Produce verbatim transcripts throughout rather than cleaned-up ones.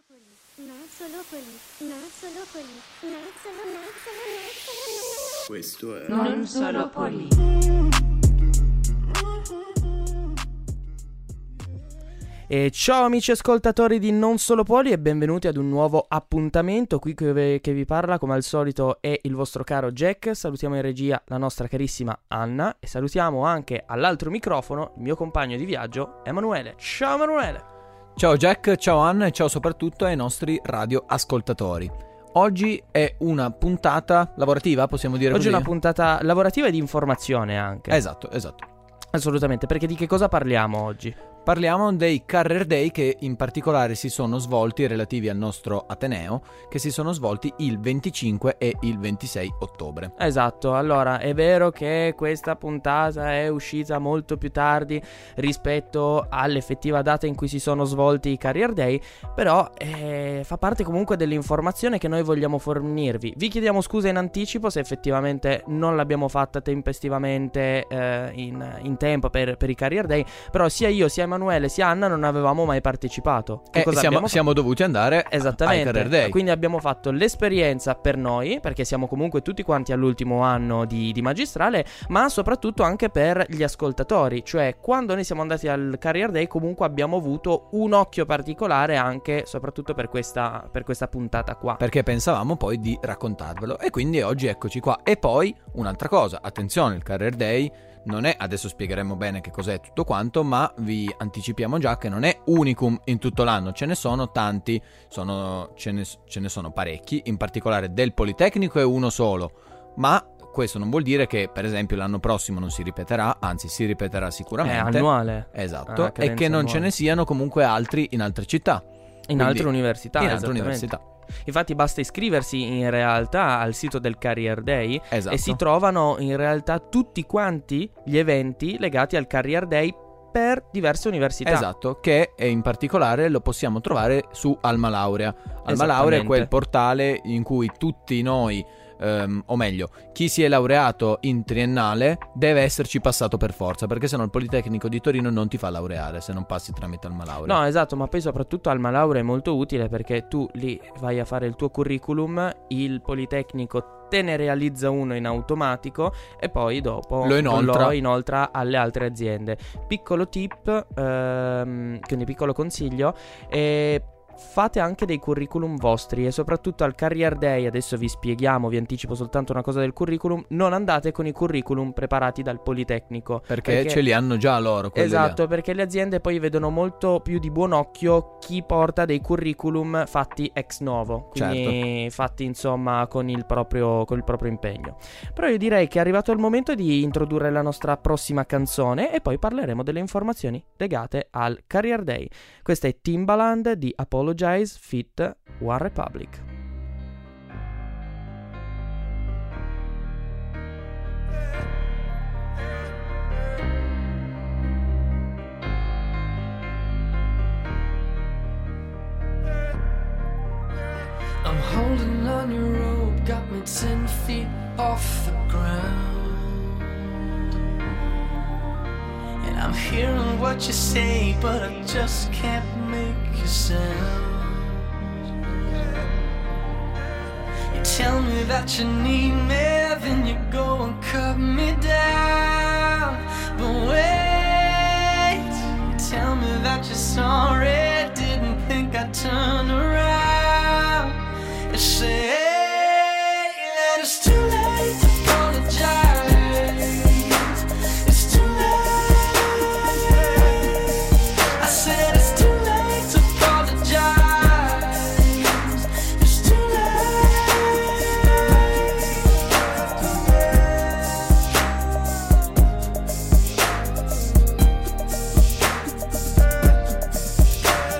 Questo è Non solo Poli. E ciao amici ascoltatori di Non Solo Poli e benvenuti ad un nuovo appuntamento. Qui che, che vi parla come al solito è il vostro caro Jack. Salutiamo in regia la nostra carissima Anna e salutiamo anche all'altro microfono il mio compagno di viaggio Emanuele. Ciao Emanuele. Ciao Jack, ciao Anna e ciao soprattutto ai nostri radioascoltatori. Oggi è una puntata lavorativa, possiamo dire Oggi così? è una puntata lavorativa e di informazione anche. Esatto, esatto. Assolutamente, perché di che cosa parliamo oggi? Parliamo dei Career Day che in particolare si sono svolti relativi al nostro Ateneo, che si sono svolti il venticinque e il ventisei ottobre. Esatto, allora è vero che questa puntata è uscita molto più tardi rispetto all'effettiva data in cui si sono svolti i Career Day, però eh, fa parte comunque dell'informazione che noi vogliamo fornirvi. Vi chiediamo scusa in anticipo se effettivamente non l'abbiamo fatta tempestivamente eh, in, in tempo per, per i Career Day, però sia io sia Emanuele sia Anna non avevamo mai partecipato. Che E cosa siamo, abbiamo siamo dovuti andare Esattamente. ai Career Day. Quindi abbiamo fatto l'esperienza per noi, perché siamo comunque tutti quanti all'ultimo anno di, di magistrale, ma soprattutto anche per gli ascoltatori. Cioè, quando noi siamo andati al Career Day comunque abbiamo avuto un occhio particolare anche soprattutto per questa, per questa puntata qua, Perché pensavamo poi di raccontarvelo. E quindi oggi eccoci qua. E poi un'altra cosa, attenzione, il Career Day non è, adesso spiegheremo bene che cos'è tutto quanto, ma vi anticipiamo già che non è unicum in tutto l'anno, ce ne sono tanti, sono, ce, ne, ce ne sono parecchi, in particolare del Politecnico è uno solo, ma questo non vuol dire che per esempio l'anno prossimo non si ripeterà, anzi si ripeterà sicuramente. è annuale. Esatto, Ah, e che non annuale. ce ne siano comunque altri in altre città. In Quindi, altre università. In altre esattamente. università. Infatti basta iscriversi in realtà al sito del Career Day Esatto. e si trovano in realtà tutti quanti gli eventi legati al Career Day per diverse università. Esatto, che in particolare lo possiamo trovare su Alma Laurea. Alma Laurea è Esattamente. quel portale in cui tutti noi, ehm, o meglio, chi si è laureato in triennale deve esserci passato per forza, perché sennò il Politecnico di Torino non ti fa laureare se non passi tramite Alma Laurea. No, esatto, ma poi soprattutto Alma Laurea è molto utile perché tu lì vai a fare il tuo curriculum, il Politecnico te ne realizza uno in automatico e poi dopo Lo inoltra. lo inoltra alle altre aziende. Piccolo tip, ehm, quindi piccolo consiglio, e fate anche dei curriculum vostri e soprattutto al Career Day, adesso vi spieghiamo, vi anticipo soltanto una cosa del curriculum, non andate con i curriculum preparati dal Politecnico. Perché, ce li hanno già loro. quelli Esatto, là. perché le aziende poi vedono molto più di buon occhio chi porta dei curriculum fatti ex novo, quindi Certo. fatti insomma con il proprio, con il proprio impegno. Però io direi che è arrivato il momento di introdurre la nostra prossima canzone e poi parleremo delle informazioni legate al Career Day. Questa è Timbaland di Apologize feat. One Republic. I'm holding on your rope, got me ten feet off the ground. And I'm hearing what you say, but I just can't make a sound. You tell me that you need me, then you go and cut me down. But wait, you tell me that you're sorry, didn't think I'd turn around and say that it's too late to apologize. It's too late. I said it's too late to apologize. It's too late.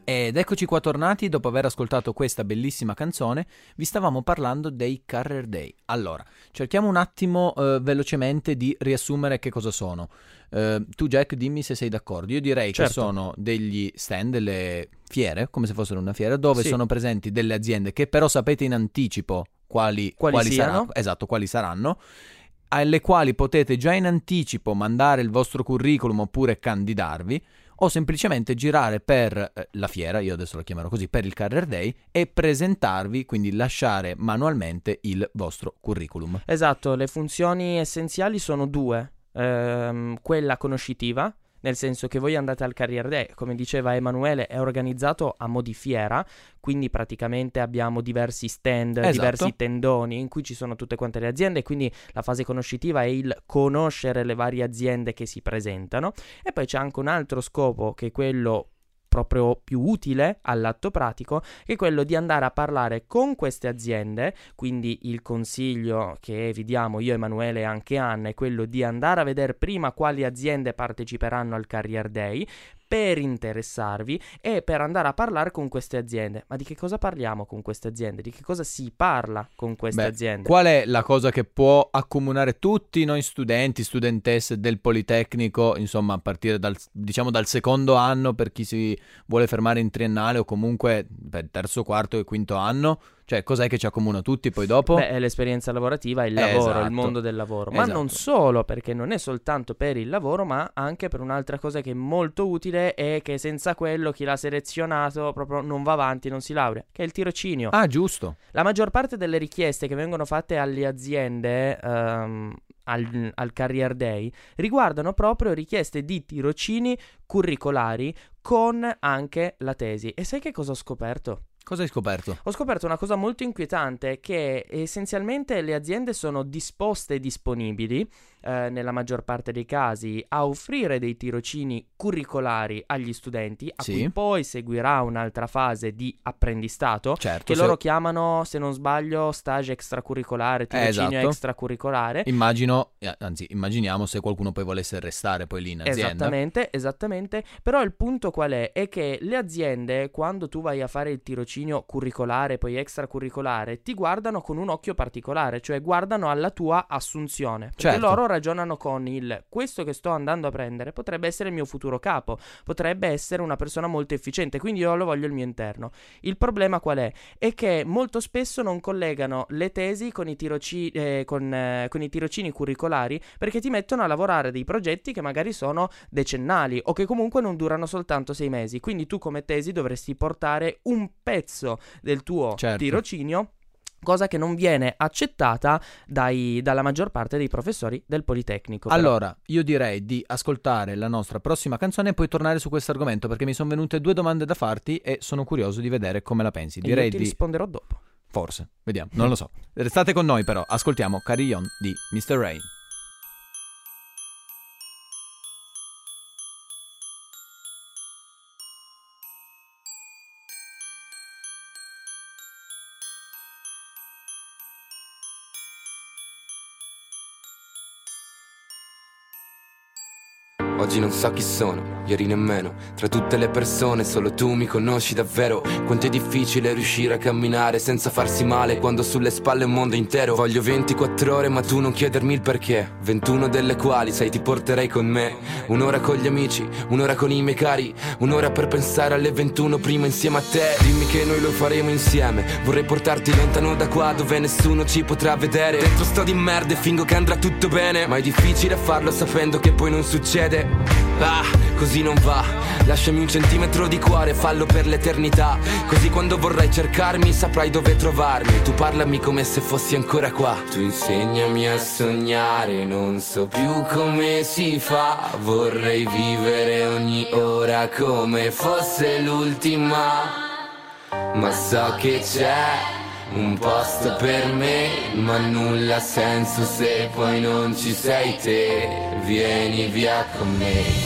Ed eccoci qua tornati dopo aver ascoltato questa bellissima canzone. Vi stavamo parlando dei Career Day. Allora, cerchiamo un attimo eh, velocemente di riassumere che cosa sono. Eh, tu Jack, dimmi se sei d'accordo. Io direi Certo. che sono degli stand, delle fiere, come se fossero una fiera, dove Sì. sono presenti delle aziende che però sapete in anticipo quali, Quali siano. saranno. Esatto, quali saranno. Alle quali potete già in anticipo mandare il vostro curriculum oppure candidarvi, o semplicemente girare per eh, la fiera, io adesso la chiamerò così, per il Career Day, e presentarvi, quindi lasciare manualmente il vostro curriculum. Esatto, le funzioni essenziali sono due. Ehm, quella conoscitiva, nel senso che voi andate al Career Day, come diceva Emanuele, è organizzato a mo' di fiera, quindi praticamente abbiamo diversi stand, Esatto. diversi tendoni in cui ci sono tutte quante le aziende, quindi la fase conoscitiva è il conoscere le varie aziende che si presentano. E poi c'è anche un altro scopo, che è quello proprio più utile all'atto pratico, che è quello di andare a parlare con queste aziende. Quindi il consiglio che vi diamo io, Emanuele e anche Anna è quello di andare a vedere prima quali aziende parteciperanno al Career Day, per interessarvi e per andare a parlare con queste aziende. Ma di che cosa parliamo con queste aziende? Di che cosa si parla con queste Beh, aziende? qual è la cosa che può accomunare tutti noi studenti, studentesse del Politecnico, insomma a partire dal, diciamo dal secondo anno per chi si vuole fermare in triennale, o comunque per terzo, quarto e quinto anno? Cioè, cos'è che ci accomuna tutti poi dopo? Beh, è l'esperienza lavorativa, il Eh, lavoro, esatto. il mondo del lavoro. Ma Esatto. non solo, perché non è soltanto per il lavoro, ma anche per un'altra cosa che è molto utile e che senza quello chi l'ha selezionato proprio non va avanti, non si laurea, che è il tirocinio. Ah, giusto. La maggior parte delle richieste che vengono fatte alle aziende ehm, al, al Career Day riguardano proprio richieste di tirocini curricolari con anche la tesi. E sai che cosa ho scoperto? Cosa hai scoperto? Ho scoperto una cosa molto inquietante, che essenzialmente le aziende sono disposte e disponibili, eh, nella maggior parte dei casi, a offrire dei tirocini curricolari agli studenti, a Sì. cui poi seguirà un'altra fase di apprendistato, Certo. che se- loro chiamano, se non sbaglio, stage extracurricolare, tirocinio esatto. extracurricolare. Immagino, eh, anzi immaginiamo se qualcuno poi volesse restare poi lì in azienda. Esattamente, esattamente. Però il punto qual è? È che le aziende, quando tu vai a fare il tirocinio curricolare, poi extracurricolare, ti guardano con un occhio particolare, cioè guardano alla tua assunzione. Perché Certo. loro ragionano con il: questo che sto andando a prendere potrebbe essere il mio futuro capo, potrebbe essere una persona molto efficiente, quindi io lo voglio al mio interno. Il problema qual è? È che molto spesso non collegano le tesi con i, tiroci- eh, con, eh, con i tirocini curricolari, perché ti mettono a lavorare dei progetti che magari sono decennali o che comunque non durano soltanto sei mesi. Quindi tu come tesi dovresti portare un pezzo del tuo Certo. tirocinio, cosa che non viene accettata dai, dalla maggior parte dei professori del Politecnico. Però- Allora, io direi di ascoltare la nostra prossima canzone e poi tornare su questo argomento, perché mi sono venute due domande da farti e sono curioso di vedere come la pensi. e Direi io ti di... risponderò dopo. Forse, vediamo, non lo so. Restate con noi però, ascoltiamo Carry On di mister Rain. Oggi non so chi sono, ieri nemmeno. Tra tutte le persone solo tu mi conosci davvero. Quanto è difficile riuscire a camminare senza farsi male quando sulle spalle un mondo intero. Voglio ventiquattro ore ma tu non chiedermi il perché, ventuno delle quali sai ti porterei con me. Un'ora con gli amici, un'ora con i miei cari, un'ora per pensare alle ventuno prima insieme a te. Dimmi che noi lo faremo insieme, vorrei portarti lontano da qua dove nessuno ci potrà vedere. Dentro sto di merda e fingo che andrà tutto bene, ma è difficile farlo sapendo che poi non succede. Ah, così non va. Lasciami un centimetro di cuore, fallo per l'eternità. Così quando vorrai cercarmi saprai dove trovarmi. Tu parlami come se fossi ancora qua. Tu insegnami a sognare, non so più come si fa. Vorrei vivere ogni ora come fosse l'ultima, ma so che c'è un posto per me, ma nulla ha senso se poi non ci sei te. Vieni via con me.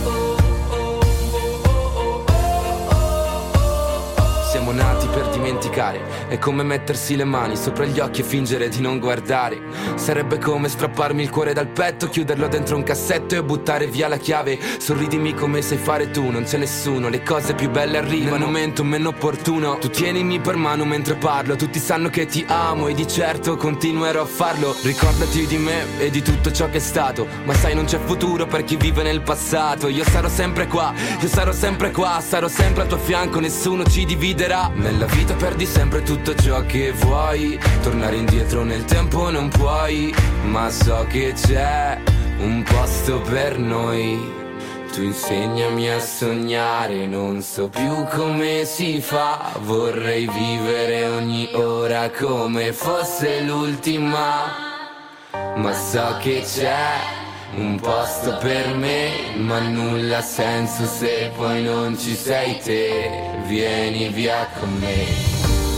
Siamo nati per dimenticare dimenticare. È come mettersi le mani sopra gli occhi e fingere di non guardare. Sarebbe come strapparmi il cuore dal petto, chiuderlo dentro un cassetto e buttare via la chiave. Sorridimi come sai fare tu, non c'è nessuno, le cose più belle arrivano nel momento meno opportuno. Tu tienimi per mano mentre parlo, tutti sanno che ti amo e di certo continuerò a farlo. Ricordati di me e di tutto ciò che è stato, ma sai non c'è futuro per chi vive nel passato. Io sarò sempre qua, io sarò sempre qua, sarò sempre al tuo fianco, nessuno ci dividerà. Nella vita perdi sempre tutto ciò che vuoi, tornare indietro nel tempo non puoi, ma so che c'è un posto per noi. Tu insegnami a sognare, non so più come si fa, vorrei vivere ogni ora come fosse l'ultima, ma so che c'è un posto per me, ma nulla ha senso se poi non ci sei te, vieni via con me.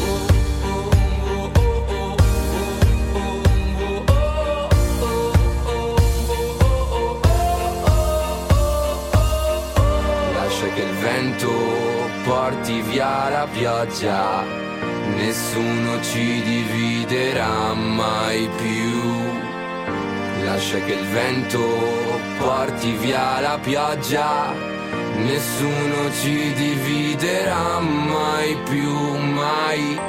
Che il vento porti via la pioggia, nessuno ci dividerà mai più. Lascia che il vento porti via la pioggia, nessuno ci dividerà mai più, mai.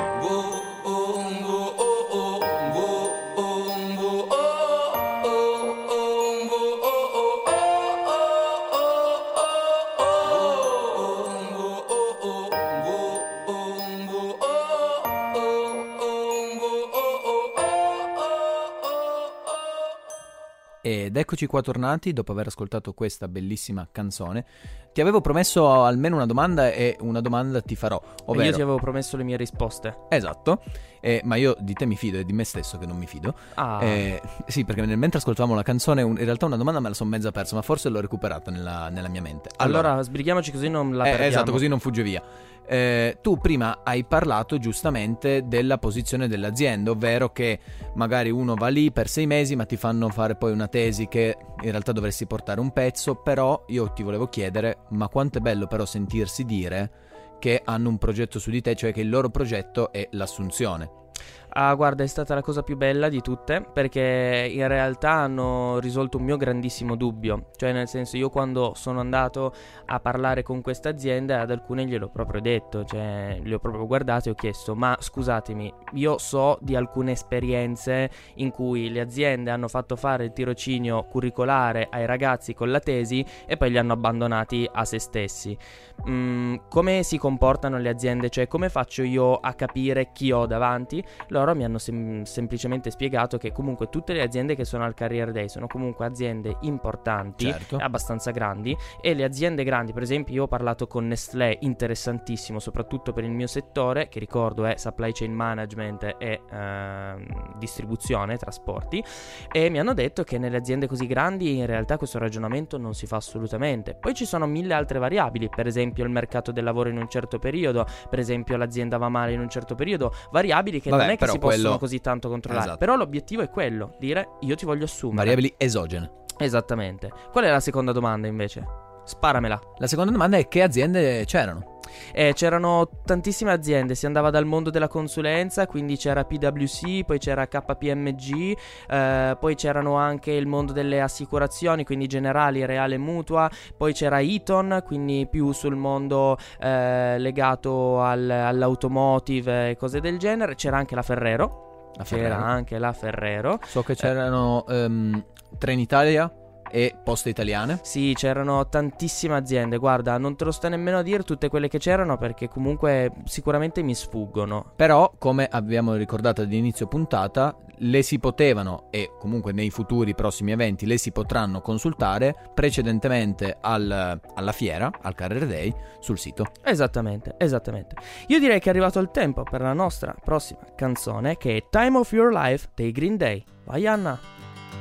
Ed eccoci qua tornati dopo aver ascoltato questa bellissima canzone. Ti avevo promesso almeno una domanda e una domanda ti farò, ovvero... E io ti avevo promesso le mie risposte. Esatto, eh, ma io di te mi fido e di me stesso che non mi fido. Ah. Eh, sì, perché nel, mentre ascoltavamo la canzone un, in realtà una domanda me la sono mezza persa, ma forse l'ho recuperata nella, nella mia mente. Allora, allora sbrighiamoci così non la eh, perdiamo. Esatto, così non fugge via. Eh, tu prima hai parlato giustamente della posizione dell'azienda, ovvero che magari uno va lì per sei mesi ma ti fanno fare poi una tesi che in realtà dovresti portare un pezzo. Però io ti volevo chiedere, ma quanto è bello però sentirsi dire che hanno un progetto su di te, cioè che il loro progetto è l'assunzione. Ah, guarda, è stata la cosa più bella di tutte, perché in realtà hanno risolto un mio grandissimo dubbio. Cioè, nel senso, io quando sono andato a parlare con questa azienda, ad alcune gliel'ho proprio detto, cioè li ho proprio guardati e ho chiesto: ma scusatemi, io so di alcune esperienze in cui le aziende hanno fatto fare il tirocinio curricolare ai ragazzi con la tesi e poi li hanno abbandonati a se stessi. Mm, come si comportano le aziende? Cioè, come faccio io a capire chi ho davanti? Loro mi hanno sem- semplicemente spiegato che comunque tutte le aziende che sono al Career Day sono comunque aziende importanti, certo, abbastanza grandi, e le aziende grandi, per esempio io ho parlato con Nestlé, interessantissimo soprattutto per il mio settore, che ricordo è supply chain management e ehm, distribuzione, trasporti, e mi hanno detto che nelle aziende così grandi in realtà questo ragionamento non si fa assolutamente. Poi ci sono mille altre variabili, per esempio il mercato del lavoro in un certo periodo, per esempio l'azienda va male in un certo periodo, variabili che Vabbè, non è che si quello... possono così tanto controllare. Esatto. Però l'obiettivo è quello, dire io ti voglio assumere. Variabili esogene. Esattamente. Qual è la seconda domanda invece? Sparamela. La seconda domanda è: che aziende c'erano? Eh, c'erano tantissime aziende, si andava dal mondo della consulenza, quindi c'era P W C, poi c'era K P M G, eh, poi c'erano anche il mondo delle assicurazioni, quindi Generali, Reale Mutua, poi c'era Eaton, quindi più sul mondo eh, legato al, all'automotive e cose del genere, c'era anche la Ferrero, la c'era Ferrero. anche la Ferrero. So che c'erano eh. um, Trenitalia e Poste Italiane. Sì, c'erano tantissime aziende. Guarda, non te lo sto nemmeno a dire tutte quelle che c'erano, perché comunque sicuramente mi sfuggono. Però, come abbiamo ricordato all'inizio puntata, le si potevano, e comunque nei futuri prossimi eventi le si potranno consultare precedentemente al, alla fiera, al Career Day, sul sito. Esattamente, esattamente. Io direi che è arrivato il tempo per la nostra prossima canzone, che è Time of Your Life dei Green Day. Vai Anna!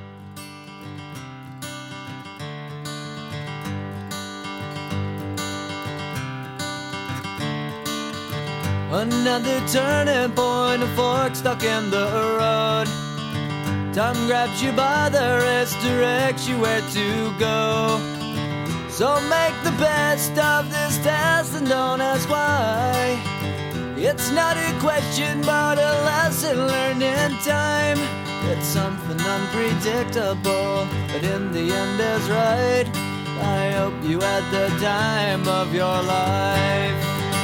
Another turning point, a fork stuck in the road. Time grabs you by the wrist, directs you where to go. So make the best of this test and don't ask why. It's not a question but a lesson learned in time. It's something unpredictable, but in the end is right. I hope you had the time of your life.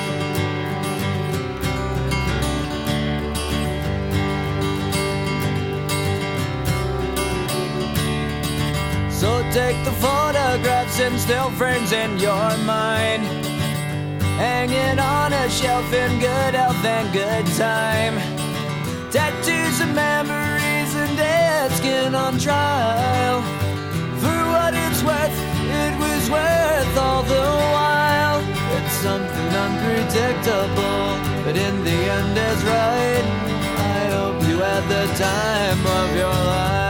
So take the photographs and still frames in your mind, hanging on a shelf in good health and good time. Tattoos and memories and dead skin on trial. For what it's worth, it was worth all the while. It's something unpredictable, but in the end is right. I hope you had the time of your life.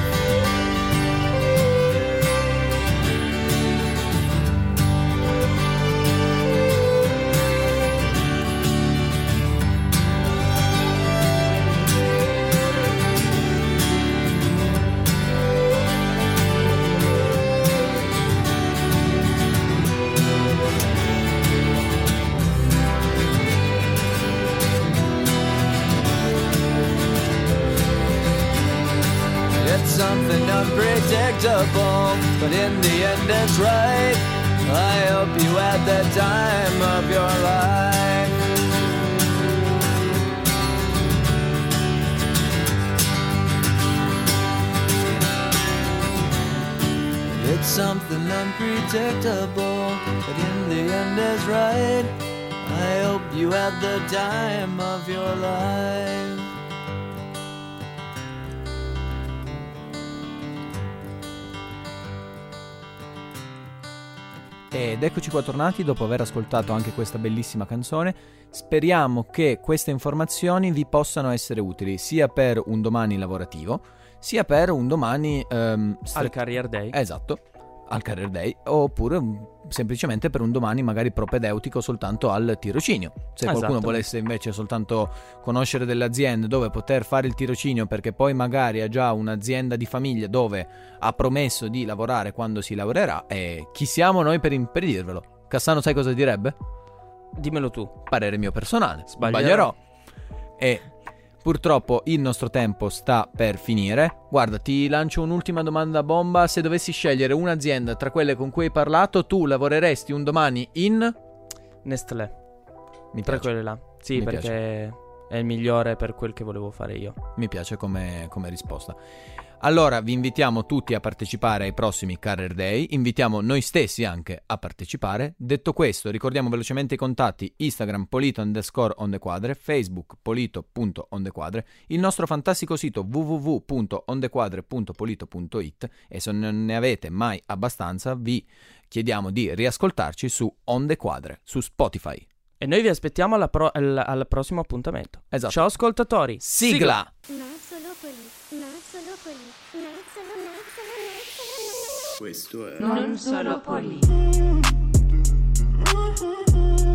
Something unpredictable, but in the end it's right. I hope you had the time of your life. It's something unpredictable, but in the end is right. I hope you had the time of your life. Ed eccoci qua tornati dopo aver ascoltato anche questa bellissima canzone. Speriamo che queste informazioni vi possano essere utili sia per un domani lavorativo, sia per un domani um, stre- al Career Day. Esatto, al Career Day, oppure um, semplicemente per un domani magari propedeutico soltanto al tirocinio. Se Esatto. qualcuno volesse invece soltanto conoscere delle aziende dove poter fare il tirocinio, perché poi magari ha già un'azienda di famiglia dove ha promesso di lavorare quando si lavorerà, e chi siamo noi per impedirvelo? Cassano, sai cosa direbbe? Dimmelo tu. Parere mio personale. Sbaglierò. Sbaglierò. E purtroppo il nostro tempo sta per finire. Guarda, ti lancio un'ultima domanda bomba. Se dovessi scegliere un'azienda tra quelle con cui hai parlato, tu lavoreresti un domani in... Nestlé. Mi Tra piace. quelle là. Sì, Mi perché piace. è il migliore per quel che volevo fare io. Mi piace come, come risposta. Allora vi invitiamo tutti a partecipare ai prossimi Career Day, invitiamo noi stessi anche a partecipare. Detto questo, ricordiamo velocemente i contatti: Instagram polito underscore ondequadre, Facebook polito.ondequadre, il nostro fantastico sito w w w punto ondequadre punto polito punto it, e se non ne avete mai abbastanza vi chiediamo di riascoltarci su Ondequadre, su Spotify. E noi vi aspettiamo alla pro- al, al prossimo appuntamento. Esatto. Ciao ascoltatori. Sigla! Non solo quelli, non solo quelli, non solo, non solo, non solo. Questo è Non solo poli.